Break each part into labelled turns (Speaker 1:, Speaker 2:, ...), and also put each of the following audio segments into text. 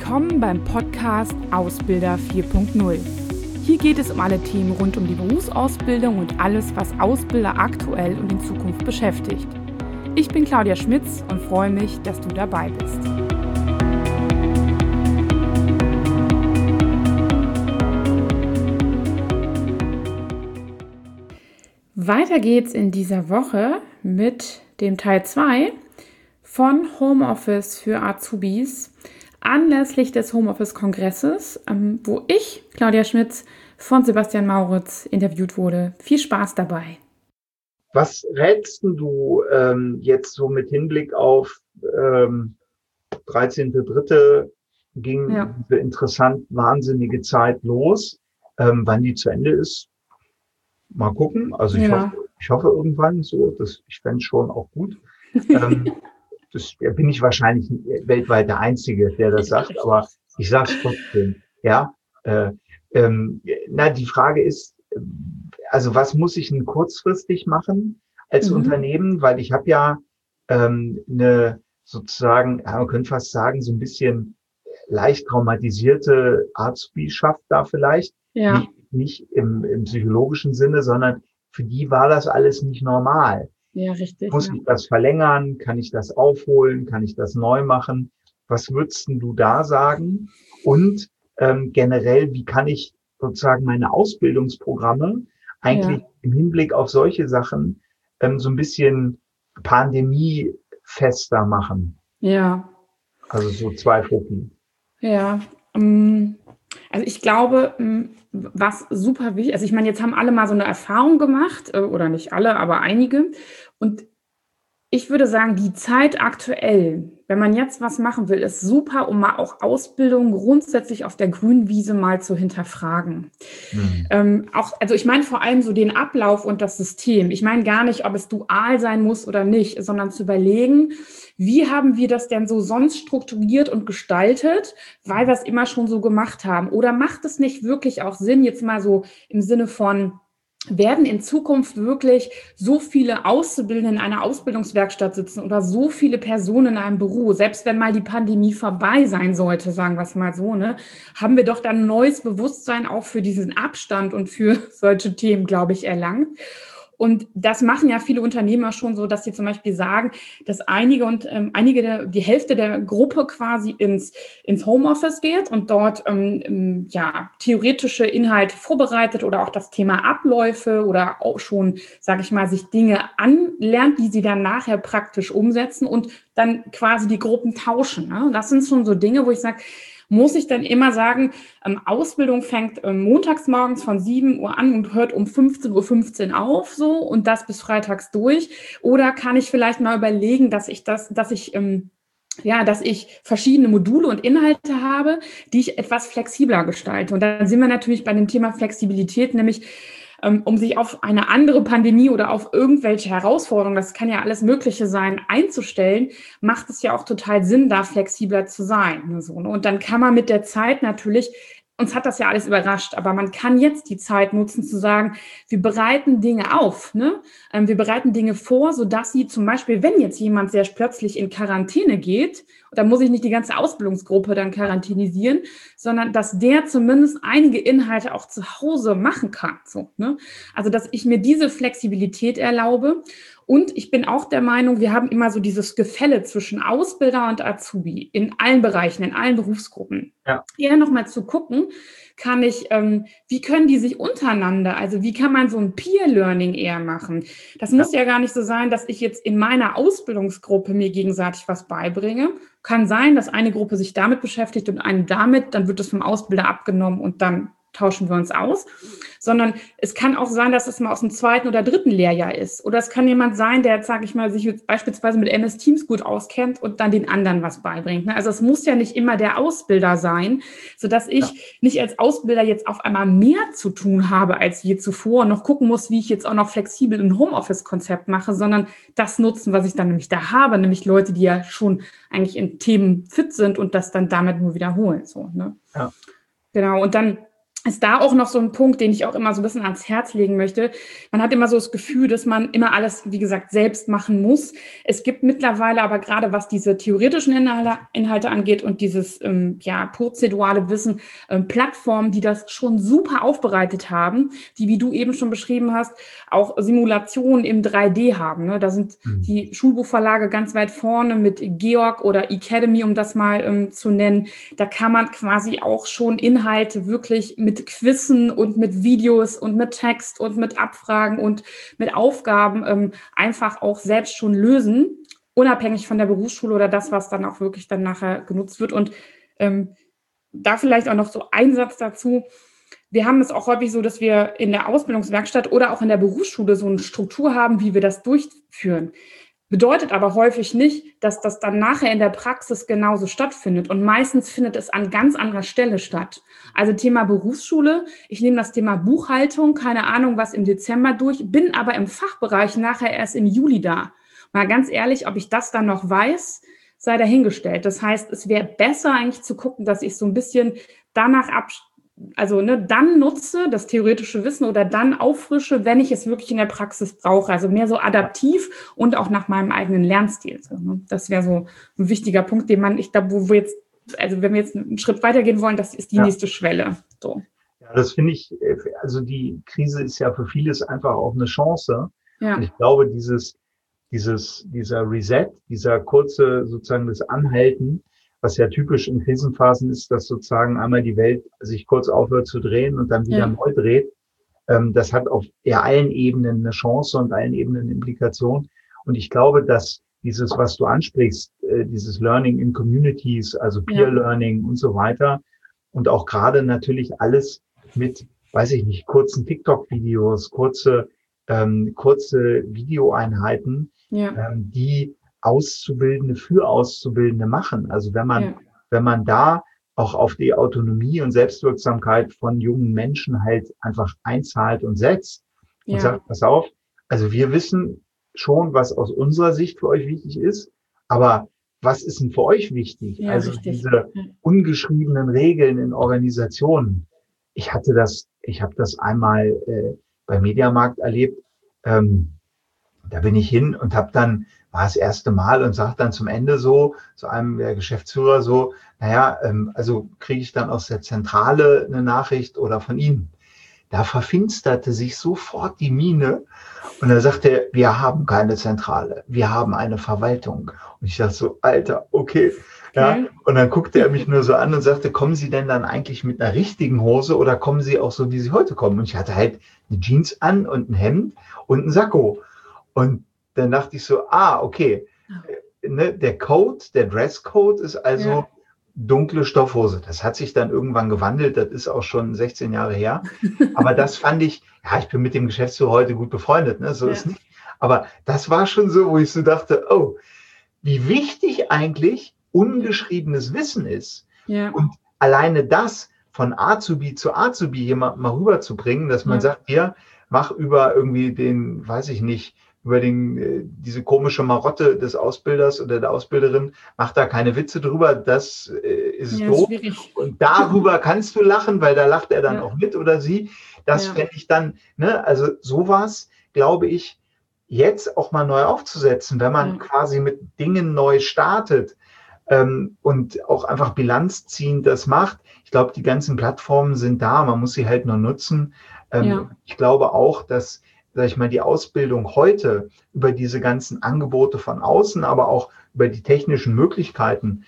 Speaker 1: Willkommen beim Podcast Ausbilder 4.0. Hier geht es um alle Themen rund um die Berufsausbildung und alles, was Ausbilder aktuell und in Zukunft beschäftigt. Ich bin Claudia Schmitz und freue mich, dass du dabei bist. Weiter geht's in dieser Woche mit dem Teil 2 von Homeoffice für Azubis anlässlich des Homeoffice-Kongresses, wo ich, Claudia Schmitz, von Sebastian Mauritz interviewt wurde. Viel Spaß dabei.
Speaker 2: Was rätst du jetzt so mit Hinblick auf 13.3. ging diese interessant wahnsinnige Zeit los. Wann die zu Ende ist, mal gucken. Also ich hoffe irgendwann so. Ich fände es schon auch gut. Das bin ich wahrscheinlich weltweit der Einzige, der das sagt, aber ich sage es trotzdem. Ja, die Frage ist, also was muss ich denn kurzfristig machen als Unternehmen? Weil ich habe ja sozusagen, man könnte fast sagen, so ein bisschen leicht traumatisierte Azubischaft da vielleicht.
Speaker 1: Ja.
Speaker 2: Nicht im psychologischen Sinne, sondern für die war das alles nicht normal.
Speaker 1: Ja, richtig.
Speaker 2: Muss ich das verlängern? Kann ich das aufholen? Kann ich das neu machen? Was würdest du da sagen? Und generell, wie kann ich sozusagen meine Ausbildungsprogramme eigentlich im Hinblick auf solche Sachen so ein bisschen pandemiefester machen?
Speaker 1: Ja.
Speaker 2: Also so zwei Fokus.
Speaker 1: Ja, also ich glaube, was super wichtig, also ich meine, jetzt haben alle mal so eine Erfahrung gemacht, oder nicht alle, aber einige. Und ich würde sagen, die Zeit aktuell, wenn man jetzt was machen will, ist super, um mal auch Ausbildung grundsätzlich auf der grünen Wiese mal zu hinterfragen. Also ich meine vor allem so den Ablauf und das System. Ich meine gar nicht, ob es dual sein muss oder nicht, sondern zu überlegen, wie haben wir das denn so sonst strukturiert und gestaltet, weil wir es immer schon so gemacht haben? Oder macht es nicht wirklich auch Sinn, jetzt mal so im Sinne von, werden in Zukunft wirklich so viele Auszubildende in einer Ausbildungswerkstatt sitzen oder so viele Personen in einem Büro, selbst wenn mal die Pandemie vorbei sein sollte, sagen wir es mal so, ne, haben wir doch dann ein neues Bewusstsein auch für diesen Abstand und für solche Themen, glaube ich, erlangt. Und das machen ja viele Unternehmer schon so, dass sie zum Beispiel sagen, dass die Hälfte der Gruppe quasi ins Homeoffice geht und dort theoretische Inhalte vorbereitet oder auch das Thema Abläufe oder auch schon, sage ich mal, sich Dinge anlernt, die sie dann nachher praktisch umsetzen und dann quasi die Gruppen tauschen. Ne? Das sind schon so Dinge, wo ich sage, muss ich dann immer sagen, Ausbildung fängt montags morgens von 7 Uhr an und hört um 15:15 Uhr auf, so, und das bis freitags durch? Oder kann ich vielleicht mal überlegen, dass ich verschiedene Module und Inhalte habe, die ich etwas flexibler gestalte? Und da sind wir natürlich bei dem Thema Flexibilität, nämlich um sich auf eine andere Pandemie oder auf irgendwelche Herausforderungen, das kann ja alles Mögliche sein, einzustellen, macht es ja auch total Sinn, da flexibler zu sein. So, ne? Und dann kann man mit der Zeit natürlich, uns hat das ja alles überrascht, aber man kann jetzt die Zeit nutzen, zu sagen, wir bereiten Dinge auf, ne? Wir bereiten Dinge vor, sodass sie zum Beispiel, wenn jetzt jemand sehr plötzlich in Quarantäne geht, dann muss ich nicht die ganze Ausbildungsgruppe dann quarantänisieren, sondern dass der zumindest einige Inhalte auch zu Hause machen kann. So, ne? Also, dass ich mir diese Flexibilität erlaube. Und ich bin auch der Meinung, wir haben immer so dieses Gefälle zwischen Ausbilder und Azubi in allen Bereichen, in allen Berufsgruppen. Ja. Eher nochmal zu gucken, wie können die sich untereinander, also wie kann man so ein Peer-Learning eher machen? Das muss ja gar nicht so sein, dass ich jetzt in meiner Ausbildungsgruppe mir gegenseitig was beibringe. Kann sein, dass eine Gruppe sich damit beschäftigt und eine damit, dann wird es vom Ausbilder abgenommen und dann tauschen wir uns aus, sondern es kann auch sein, dass es mal aus dem 2. oder 3. Lehrjahr ist. Oder es kann jemand sein, der, sage ich mal, sich jetzt beispielsweise mit MS Teams gut auskennt und dann den anderen was beibringt. Also es muss ja nicht immer der Ausbilder sein, sodass ich nicht als Ausbilder jetzt auf einmal mehr zu tun habe als je zuvor und noch gucken muss, wie ich jetzt auch noch flexibel ein Homeoffice-Konzept mache, sondern das nutzen, was ich dann nämlich da habe, nämlich Leute, die ja schon eigentlich in Themen fit sind und das dann damit nur wiederholen. So, ne? Ja. Genau, und dann ist da auch noch so ein Punkt, den ich auch immer so ein bisschen ans Herz legen möchte. Man hat immer so das Gefühl, dass man immer alles, wie gesagt, selbst machen muss. Es gibt mittlerweile aber gerade, was diese theoretischen Inhalte angeht und dieses prozedurale Wissen, Plattformen, die das schon super aufbereitet haben, die, wie du eben schon beschrieben hast, auch Simulationen im 3D haben. Ne? Da sind die Schulbuchverlage ganz weit vorne mit Georg oder Academy, um das mal zu nennen. Da kann man quasi auch schon Inhalte wirklich mit Quizzen und mit Videos und mit Text und mit Abfragen und mit Aufgaben einfach auch selbst schon lösen, unabhängig von der Berufsschule oder das, was dann auch wirklich dann nachher genutzt wird. Und da vielleicht auch noch so ein Satz dazu. Wir haben es auch häufig so, dass wir in der Ausbildungswerkstatt oder auch in der Berufsschule so eine Struktur haben, wie wir das durchführen. Bedeutet aber häufig nicht, dass das dann nachher in der Praxis genauso stattfindet. Und meistens findet es an ganz anderer Stelle statt. Also Thema Berufsschule, ich nehme das Thema Buchhaltung, keine Ahnung, was im Dezember durch, bin aber im Fachbereich nachher erst im Juli da. Mal ganz ehrlich, ob ich das dann noch weiß, sei dahingestellt. Das heißt, es wäre besser eigentlich zu gucken, dass ich so ein bisschen danach dann nutze, das theoretische Wissen oder dann auffrische, wenn ich es wirklich in der Praxis brauche. Also mehr so adaptiv und auch nach meinem eigenen Lernstil. Das wäre so ein wichtiger Punkt, den ich glaube, wo wir jetzt, also wenn wir jetzt einen Schritt weitergehen wollen, das ist die nächste Schwelle. So.
Speaker 2: Ja, das finde ich, also die Krise ist ja für vieles einfach auch eine Chance. Ja. Und ich glaube, dieser Reset, dieser kurze sozusagen das Anhalten, was ja typisch in Krisenphasen ist, dass sozusagen einmal die Welt sich kurz aufhört zu drehen und dann wieder neu dreht. Das hat auf allen Ebenen eine Chance und allen Ebenen eine Implikation. Und ich glaube, dass dieses, was du ansprichst, dieses Learning in Communities, also Peer Learning und so weiter und auch gerade natürlich alles mit, weiß ich nicht, kurzen TikTok-Videos, kurze Videoeinheiten, die Auszubildende für Auszubildende machen. Also wenn man da auch auf die Autonomie und Selbstwirksamkeit von jungen Menschen halt einfach einzahlt und setzt und sagt, pass auf, also wir wissen schon, was aus unserer Sicht für euch wichtig ist, aber was ist denn für euch wichtig? Ja, also richtig. Diese ungeschriebenen Regeln in Organisationen. Ich habe das einmal bei Mediamarkt erlebt. Da bin ich hin und war das erste Mal und sage dann zum Ende zu einem der Geschäftsführer so, also kriege ich dann aus der Zentrale eine Nachricht oder von Ihnen? Da verfinsterte sich sofort die Miene und er sagte, wir haben keine Zentrale, wir haben eine Verwaltung. Und ich dachte so, Alter, okay. Ja, und dann guckte er mich nur so an und sagte, kommen Sie denn dann eigentlich mit einer richtigen Hose oder kommen Sie auch so, wie Sie heute kommen? Und ich hatte halt eine Jeans an und ein Hemd und ein Sakko. Und dann dachte ich so, okay, der Dresscode ist also dunkle Stoffhose. Das hat sich dann irgendwann gewandelt, das ist auch schon 16 Jahre her. Aber das fand ich, ich bin mit dem Geschäftsführer heute gut befreundet, ne? So ist nicht. Aber das war schon so, wo ich so dachte, oh, wie wichtig eigentlich ungeschriebenes Wissen ist. Ja. Und alleine das von Azubi zu Azubi jemand mal rüberzubringen, dass man sagt, hier, mach über irgendwie den, weiß ich nicht, über diese komische Marotte des Ausbilders oder der Ausbilderin, mach da keine Witze drüber, das ist doof. Schwierig. Und darüber kannst du lachen, weil da lacht er dann auch mit oder sie. Das fände ich dann, also sowas, glaube ich, jetzt auch mal neu aufzusetzen, wenn man quasi mit Dingen neu startet und auch einfach bilanzziehend das macht. Ich glaube, die ganzen Plattformen sind da, man muss sie halt nur nutzen. Ich glaube auch, dass, sag ich mal, die Ausbildung heute über diese ganzen Angebote von außen, aber auch über die technischen Möglichkeiten,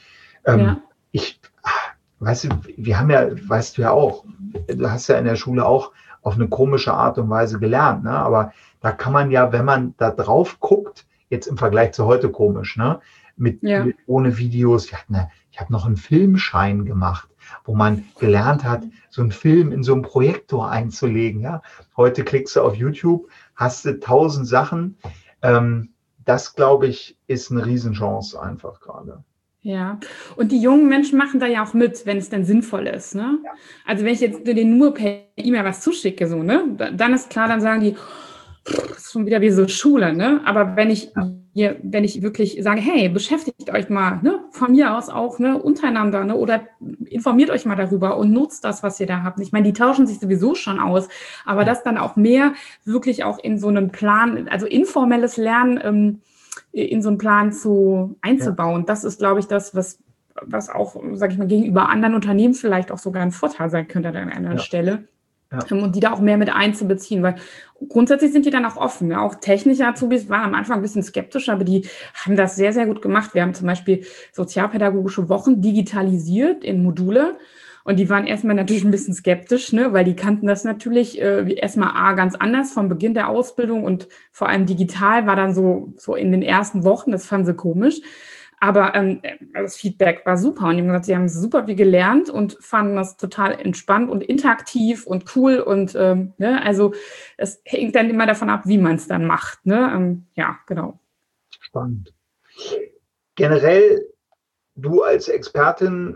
Speaker 2: weißt du, wir haben weißt du ja auch, du hast ja in der Schule auch auf eine komische Art und Weise gelernt, ne? Aber da kann man ja, wenn man da drauf guckt, jetzt im Vergleich zu heute komisch, ne? Mit ohne Videos, ich habe noch einen Filmschein gemacht, wo man gelernt hat, so einen Film in so einen Projektor einzulegen. Ja? Heute klickst du auf YouTube, hast du 1000 Sachen. Das, glaube ich, ist eine Riesenchance einfach gerade.
Speaker 1: Ja, und die jungen Menschen machen da ja auch mit, wenn es denn sinnvoll ist. Ne? Ja. Also wenn ich jetzt denen nur per E-Mail was zuschicke, so, ne, dann ist klar, dann sagen die, das ist schon wieder wie so Schule, ne? Aber wenn ich wirklich sage, hey, beschäftigt euch mal, ne, von mir aus auch, ne, untereinander, ne, oder informiert euch mal darüber und nutzt das, was ihr da habt. Ich meine, die tauschen sich sowieso schon aus, aber das dann auch mehr wirklich auch in so einen Plan, also informelles Lernen, in so einen Plan einzubauen. Das ist, glaube ich, das, was auch, sage ich mal, gegenüber anderen Unternehmen vielleicht auch sogar ein Vorteil sein könnte an einer Stelle. Und die da auch mehr mit einzubeziehen, weil grundsätzlich sind die dann auch offen. Ne? Auch technische Azubis waren am Anfang ein bisschen skeptisch, aber die haben das sehr, sehr gut gemacht. Wir haben zum Beispiel sozialpädagogische Wochen digitalisiert in Module und die waren erstmal natürlich ein bisschen skeptisch, ne? Weil die kannten das natürlich erstmal ganz anders vom Beginn der Ausbildung und vor allem digital war dann so in den ersten Wochen, das fanden sie komisch. Aber das Feedback war super und die haben gesagt, sie haben super viel gelernt und fanden das total entspannt und interaktiv und cool und ne, also es hängt dann immer davon ab, wie man es dann macht. Ne? Ja, genau.
Speaker 2: Spannend. Generell, du als Expertin,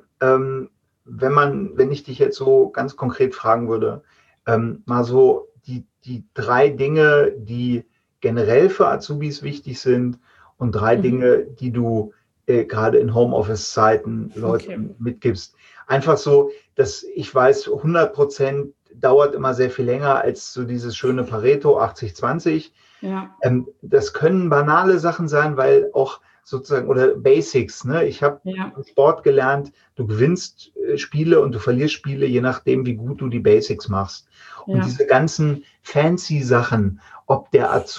Speaker 2: wenn ich dich jetzt so ganz konkret fragen würde, mal so die 3 Dinge, die generell für Azubis wichtig sind und 3 Dinge, die du gerade in Homeoffice-Zeiten Leuten mitgibst. Einfach so, dass ich weiß, 100% dauert immer sehr viel länger als so dieses schöne Pareto 80-20. Ja. Das können banale Sachen sein, weil auch sozusagen, oder Basics, ne? Ich habe im Sport gelernt, du gewinnst Spiele und du verlierst Spiele, je nachdem, wie gut du die Basics machst. Und diese ganzen fancy Sachen, ob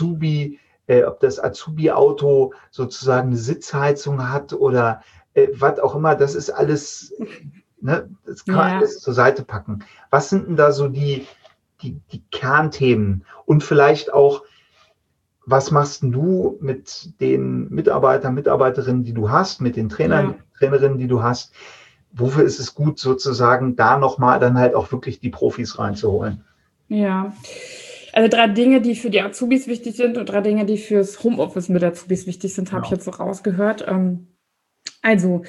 Speaker 2: das Azubi-Auto sozusagen eine Sitzheizung hat oder was auch immer, das ist alles, ne, das kann man alles zur Seite packen. Was sind denn da so die Kernthemen? Und vielleicht auch, was machst du mit den Mitarbeitern, Mitarbeiterinnen, die du hast, mit den Trainern, Trainerinnen, die du hast? Wofür ist es gut, sozusagen da nochmal dann halt auch wirklich die Profis reinzuholen?
Speaker 1: Ja, also 3 Dinge, die für die Azubis wichtig sind und 3 Dinge, die fürs Homeoffice mit Azubis wichtig sind, habe ich jetzt so rausgehört. Also,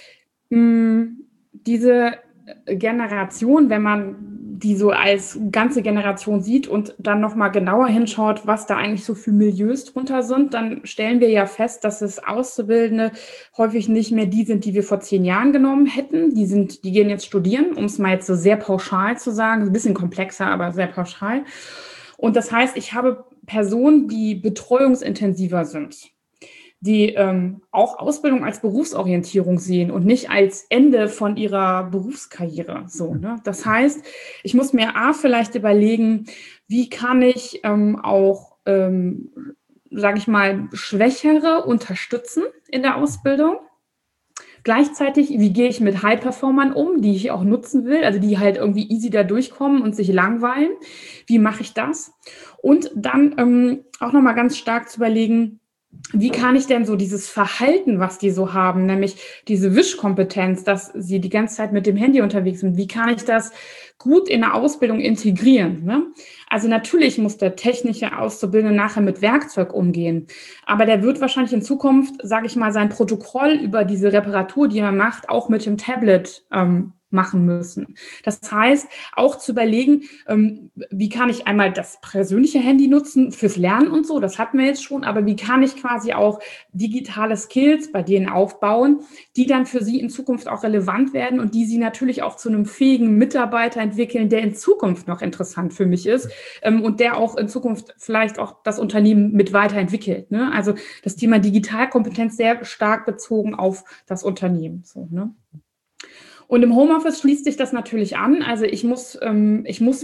Speaker 1: diese Generation, wenn man die so als ganze Generation sieht und dann nochmal genauer hinschaut, was da eigentlich so für Milieus drunter sind, dann stellen wir ja fest, dass es Auszubildende häufig nicht mehr die sind, die wir vor 10 Jahren genommen hätten. Die gehen jetzt studieren, um es mal jetzt so sehr pauschal zu sagen, ein bisschen komplexer, aber sehr pauschal. Und das heißt, ich habe Personen, die betreuungsintensiver sind, die auch Ausbildung als Berufsorientierung sehen und nicht als Ende von ihrer Berufskarriere. So, ne? Das heißt, ich muss mir vielleicht überlegen, wie kann ich auch, sage ich mal, Schwächere unterstützen in der Ausbildung. Gleichzeitig, wie gehe ich mit High-Performern um, die ich auch nutzen will, also die halt irgendwie easy da durchkommen und sich langweilen. Wie mache ich das? Und dann auch nochmal ganz stark zu überlegen, wie kann ich denn so dieses Verhalten, was die so haben, nämlich diese Wischkompetenz, dass sie die ganze Zeit mit dem Handy unterwegs sind, wie kann ich das gut in der Ausbildung integrieren? Ne? Also natürlich muss der technische Auszubildende nachher mit Werkzeug umgehen, aber der wird wahrscheinlich in Zukunft, sage ich mal, sein Protokoll über diese Reparatur, die er macht, auch mit dem Tablet machen müssen. Das heißt, auch zu überlegen, wie kann ich einmal das persönliche Handy nutzen fürs Lernen und so, das hatten wir jetzt schon, aber wie kann ich quasi auch digitale Skills bei denen aufbauen, die dann für sie in Zukunft auch relevant werden und die sie natürlich auch zu einem fähigen Mitarbeiter entwickeln, der in Zukunft noch interessant für mich ist und der auch in Zukunft vielleicht auch das Unternehmen mit weiterentwickelt. Ne? Also das Thema Digitalkompetenz sehr stark bezogen auf das Unternehmen. So, ne? Und im Homeoffice schließt sich das natürlich an. Also ich muss denen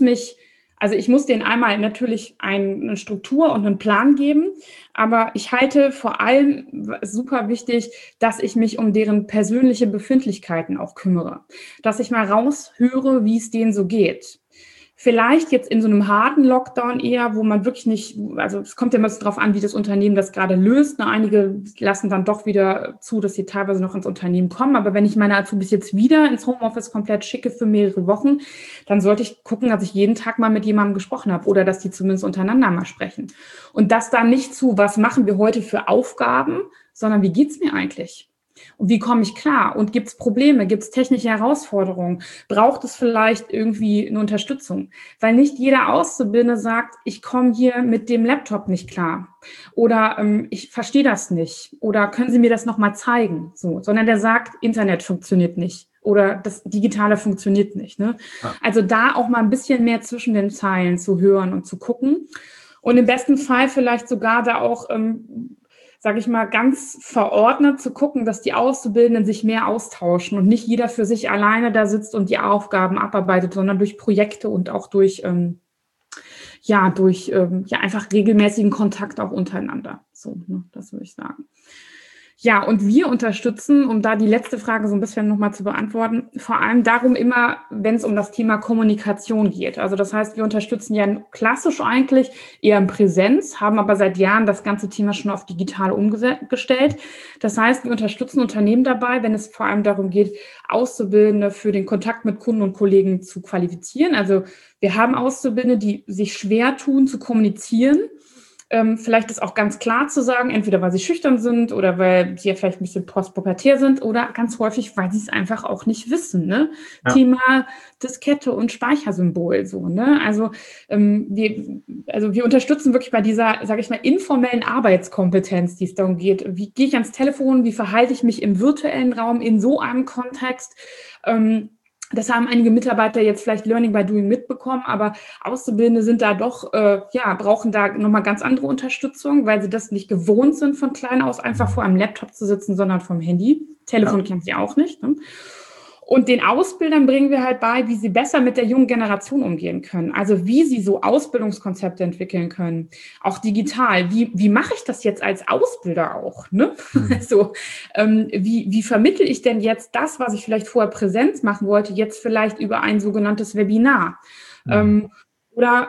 Speaker 1: einmal natürlich eine Struktur und einen Plan geben. Aber ich halte vor allem super wichtig, dass ich mich um deren persönliche Befindlichkeiten auch kümmere. Dass ich mal raushöre, wie es denen so geht. Vielleicht jetzt in so einem harten Lockdown eher, wo man wirklich nicht, also es kommt ja immer so drauf an, wie das Unternehmen das gerade löst. Einige lassen dann doch wieder zu, dass sie teilweise noch ins Unternehmen kommen. Aber wenn ich meine Azubis jetzt wieder ins Homeoffice komplett schicke für mehrere Wochen, dann sollte ich gucken, dass ich jeden Tag mal mit jemandem gesprochen habe oder dass die zumindest untereinander mal sprechen. Und das dann nicht zu, was machen wir heute für Aufgaben, sondern wie geht's mir eigentlich? Und wie komme ich klar? Und gibt es Probleme? Gibt es technische Herausforderungen? Braucht es vielleicht irgendwie eine Unterstützung? Weil nicht jeder Auszubildende sagt, ich komme hier mit dem Laptop nicht klar oder ich verstehe das nicht oder können Sie mir das nochmal zeigen? So, sondern der sagt, Internet funktioniert nicht oder das Digitale funktioniert nicht. Ne? Ja. Also da auch mal ein bisschen mehr zwischen den Zeilen zu hören und zu gucken und im besten Fall vielleicht sogar da auch sage ich mal, ganz verordnet zu gucken, dass die Auszubildenden sich mehr austauschen und nicht jeder für sich alleine da sitzt und die Aufgaben abarbeitet, sondern durch Projekte und auch durch einfach regelmäßigen Kontakt auch untereinander. So, ne, das würde ich sagen. Ja, und wir unterstützen, um da die letzte Frage so ein bisschen nochmal zu beantworten, vor allem darum immer, wenn es um das Thema Kommunikation geht. Also das heißt, wir unterstützen ja klassisch eigentlich eher in Präsenz, haben aber seit Jahren das ganze Thema schon auf digital umgestellt. Das heißt, wir unterstützen Unternehmen dabei, wenn es vor allem darum geht, Auszubildende für den Kontakt mit Kunden und Kollegen zu qualifizieren. Also wir haben Auszubildende, die sich schwer tun zu kommunizieren. Vielleicht ist auch ganz klar zu sagen, entweder weil sie schüchtern sind oder weil sie ja vielleicht ein bisschen postpubertär sind oder ganz häufig, weil sie es einfach auch nicht wissen. Ne? Ja. Thema Diskette und Speichersymbol. So, ne? Also wir unterstützen wirklich bei dieser, sage ich mal, informellen Arbeitskompetenz, die es darum geht. Wie gehe ich ans Telefon? Wie verhalte ich mich im virtuellen Raum in so einem Kontext? Das haben einige Mitarbeiter jetzt vielleicht Learning by Doing mitbekommen, aber Auszubildende sind da doch, brauchen da nochmal ganz andere Unterstützung, weil sie das nicht gewohnt sind, von klein aus einfach vor einem Laptop zu sitzen, sondern vom Handy. Telefon kennen sie auch nicht. Ne? Und den Ausbildern bringen wir halt bei, wie sie besser mit der jungen Generation umgehen können. Also wie sie so Ausbildungskonzepte entwickeln können, auch digital. Wie mache ich das jetzt als Ausbilder auch? Ne? Also wie vermittle ich denn jetzt das, was ich vielleicht vorher Präsenz machen wollte, jetzt vielleicht über ein sogenanntes Webinar? Oder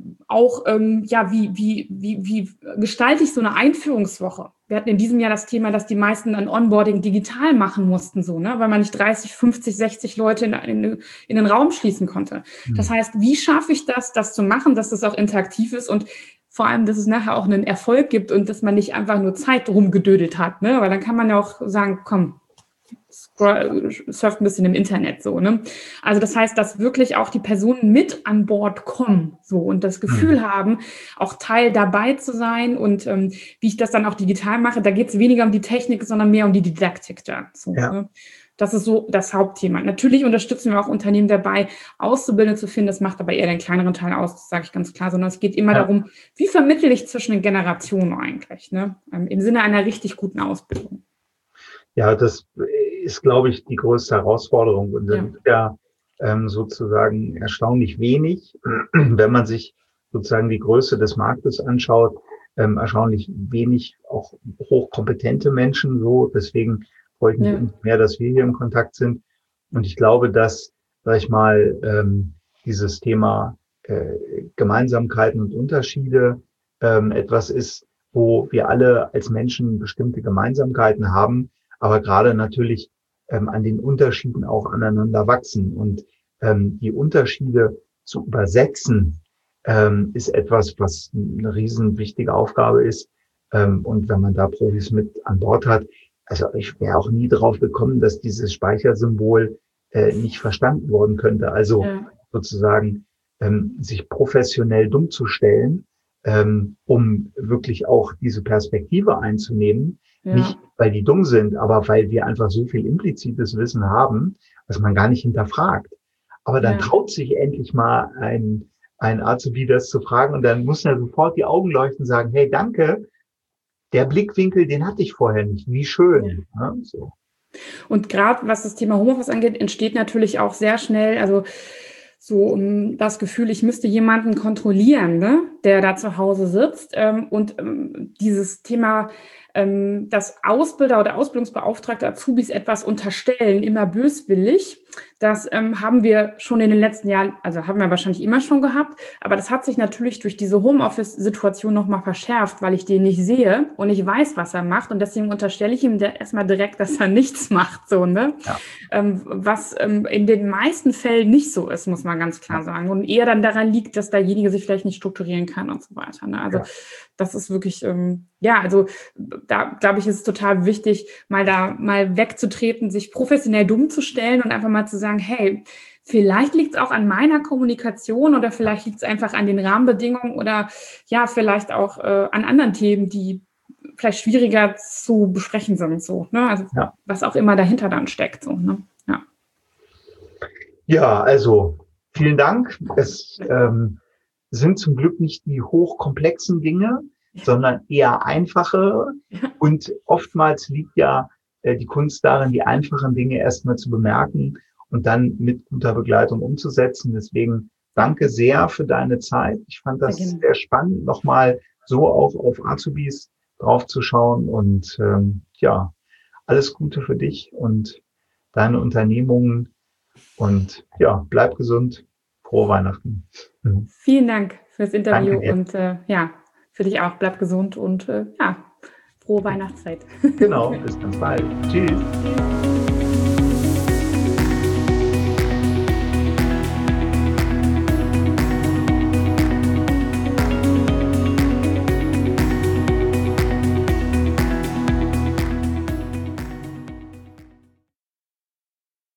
Speaker 1: wie gestalte ich so eine Einführungswoche? Wir hatten in diesem Jahr das Thema, dass die meisten ein Onboarding digital machen mussten, so, ne, weil man nicht 30, 50, 60 Leute in den Raum schließen konnte. Das heißt, wie schaffe ich das zu machen, dass das auch interaktiv ist und vor allem, dass es nachher auch einen Erfolg gibt und dass man nicht einfach nur Zeit rumgedödelt hat, ne, weil dann kann man ja auch sagen, komm, surft ein bisschen im Internet so, ne? Also das heißt, dass wirklich auch die Personen mit an Bord kommen so und das Gefühl haben, auch Teil dabei zu sein und wie ich das dann auch digital mache, da geht es weniger um die Technik, sondern mehr um die Didaktik da. So, ne? Das ist so das Hauptthema. Natürlich unterstützen wir auch Unternehmen dabei, Auszubildende zu finden. Das macht aber eher den kleineren Teil aus, das sage ich ganz klar, sondern es geht immer darum, wie vermittle ich zwischen den Generationen eigentlich, ne? Im Sinne einer richtig guten Ausbildung.
Speaker 2: Ja, das ist, glaube ich, die größte Herausforderung. Und dann ist ja sozusagen erstaunlich wenig, wenn man sich sozusagen die Größe des Marktes anschaut, erstaunlich wenig auch hochkompetente Menschen so. Deswegen freue ich mich mehr, dass wir hier im Kontakt sind. Und ich glaube, dass, sag ich mal, dieses Thema Gemeinsamkeiten und Unterschiede etwas ist, wo wir alle als Menschen bestimmte Gemeinsamkeiten haben, aber gerade natürlich an den Unterschieden auch aneinander wachsen. Und die Unterschiede zu übersetzen, ist etwas, was eine riesen wichtige Aufgabe ist. Und wenn man da Profis mit an Bord hat, also ich wäre auch nie drauf gekommen, dass dieses Speichersymbol nicht verstanden worden könnte. Also sozusagen sich professionell dumm zu stellen, um wirklich auch diese Perspektive einzunehmen. Nicht, weil die dumm sind, aber weil wir einfach so viel implizites Wissen haben, was man gar nicht hinterfragt. Aber dann traut sich endlich mal ein Azubi das zu fragen und dann muss er sofort die Augen leuchten und sagen, hey, danke, der Blickwinkel, den hatte ich vorher nicht. Wie schön. Ja, so.
Speaker 1: Und gerade was das Thema Homeoffice angeht, entsteht natürlich auch sehr schnell, also so das Gefühl, ich müsste jemanden kontrollieren, ne, der da zu Hause sitzt. Und dieses Thema, dass Ausbilder oder Ausbildungsbeauftragte Azubis etwas unterstellen, immer böswillig, das haben wir schon in den letzten Jahren, also haben wir wahrscheinlich immer schon gehabt, aber das hat sich natürlich durch diese Homeoffice-Situation nochmal verschärft, weil ich den nicht sehe und ich weiß, was er macht und deswegen unterstelle ich ihm erstmal direkt, dass er nichts macht, so, ne? Was in den meisten Fällen nicht so ist, muss man ganz klar sagen und eher dann daran liegt, dass derjenige sich vielleicht nicht strukturieren kann und so weiter, ne? Also das ist wirklich, also da glaube ich, ist es total wichtig, mal wegzutreten, sich professionell dumm zu stellen und einfach mal zu sagen, hey, vielleicht liegt es auch an meiner Kommunikation oder vielleicht liegt es einfach an den Rahmenbedingungen oder ja, vielleicht auch an anderen Themen, die vielleicht schwieriger zu besprechen sind, so, ne? Also was auch immer dahinter dann steckt, so, ne?
Speaker 2: Ja, also vielen Dank. Es sind zum Glück nicht die hochkomplexen Dinge, sondern eher einfache. Und oftmals liegt ja die Kunst darin, die einfachen Dinge erstmal zu bemerken und dann mit guter Begleitung umzusetzen. Deswegen danke sehr für deine Zeit. Ich fand das sehr spannend, nochmal so auch auf Azubis draufzuschauen. Und alles Gute für dich und deine Unternehmungen. Und ja, bleib gesund. Frohe Weihnachten.
Speaker 1: Vielen Dank fürs Interview und für dich auch. Bleib gesund und frohe Weihnachtszeit.
Speaker 2: Genau, bis ganz bald. Tschüss.